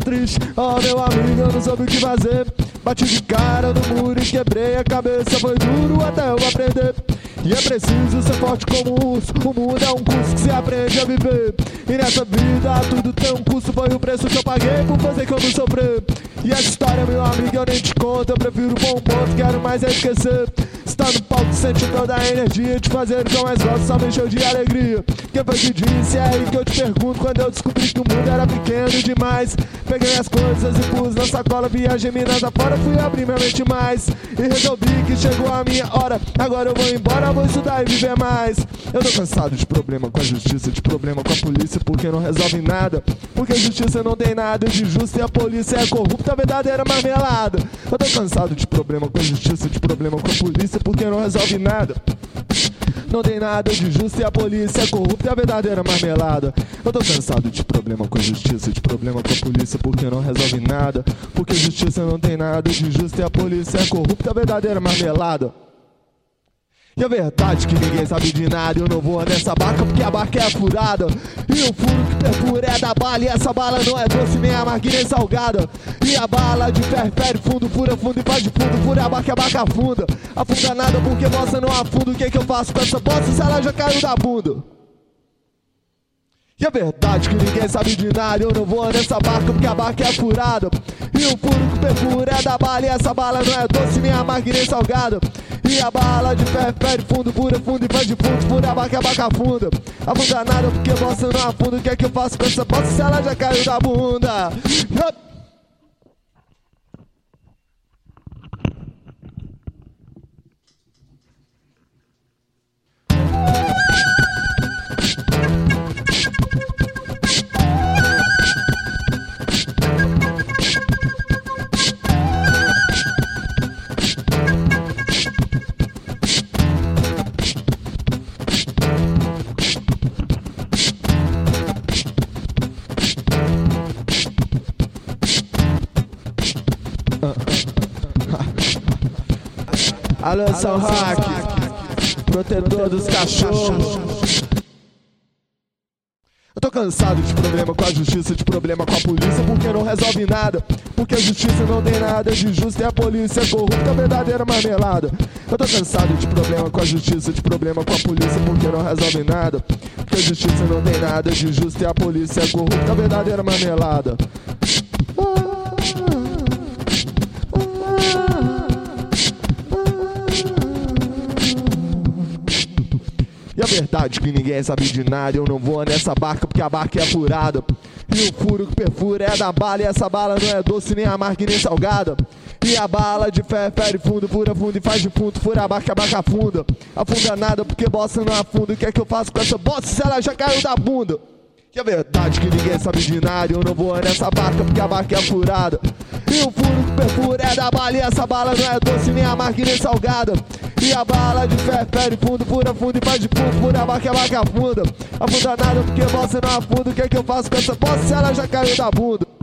triste. Oh, meu amigo, eu não soube o que fazer. Bati de cara no muro e quebrei a cabeça. Foi duro até eu aprender. E é preciso ser forte como um urso. O mundo é um curso que se aprende a viver. E nessa vida tudo tem um custo. Foi o preço que eu paguei por fazer que eu não sofrer. E essa história, meu amigo, eu nem te conto. Eu prefiro bom ponto, quero mais é esquecer. Está no palco, sente toda a energia de fazer o que eu mais gosto, só me encheu de alegria. Quem foi que disse? É aí que eu te pergunto. Quando eu descobri que o mundo era pequeno demais, peguei as coisas e pus na sacola. Viajei Minas afora, fui abrir minha mente mais. E resolvi que chegou a minha hora. Agora eu vou embora, vou estudar e viver mais. Eu tô cansado de problema com a justiça, de problema com a polícia, porque não resolve nada. Porque a justiça não tem nada de justo e a polícia é corrupta, a verdadeira marmelada. Eu tô cansado de problema com a justiça, de problema com a polícia, porque não resolve nada. Não tem nada de justo e a polícia é corrupta e a verdadeira marmelada. Eu tô cansado de problema com a justiça, de problema com a polícia, porque não resolve nada. Porque a justiça não tem nada de justo e a polícia é corrupta, a verdadeira marmelada. E a verdade é que ninguém sabe de nada. Eu não vou nessa barca porque a barca é furada. E o furo que perfura é da bala. E essa bala não é doce, nem amarga, nem salgada. E a bala de ferro fere fundo, fura fundo e faz de fundo. Fura a barca afunda. Afunda nada porque bosta não afunda. O que eu faço com essa bosta se ela já caiu da bunda? E a verdade é que ninguém sabe de nada. Eu não vou nessa barca porque a barca é furada. E o furo que perfura é da bala. E essa bala não é doce, nem amarga, nem salgada. E a bala de ferro fere fundo, fura fundo e faz de fundo. Fura a barca afunda. Afunda nada porque bosta não afunda. O que eu faço com essa bosta se ela já caiu da bunda? Alô, São Roque, protetor dos cachorros. Eu tô cansado de problema com a justiça, de problema com a polícia, porque não resolve nada. Porque a justiça não tem nada de justo e a polícia é corrupta, a verdadeira marmelada. Eu tô cansado de problema com a justiça, de problema com a polícia, porque não resolve nada. Porque a justiça não tem nada de justo e a polícia é corrupta, a verdadeira marmelada. E a verdade é que ninguém sabe de nada. Eu não vou nessa barca porque a barca é furada. E o furo que perfura é da bala. E essa bala não é doce, nem amarga, nem salgada. E a bala de ferro fere fundo, fura fundo e faz de fundo. Fura a barca afunda. Afunda nada porque bosta não afunda. O que eu faço com essa bosta se ela já caiu da bunda? E a verdade é que ninguém sabe de nada. Eu não vou nessa barca porque a barca é furada. E o furo que perfura é da bala. E essa bala não é doce, nem amarga, nem salgada. E a bala de ferro fere fundo, fura fundo e faz de fundo. Fura a barca afunda. Afunda nada porque bosta não afunda. O que eu faço com essa bosta se ela já caiu da bunda?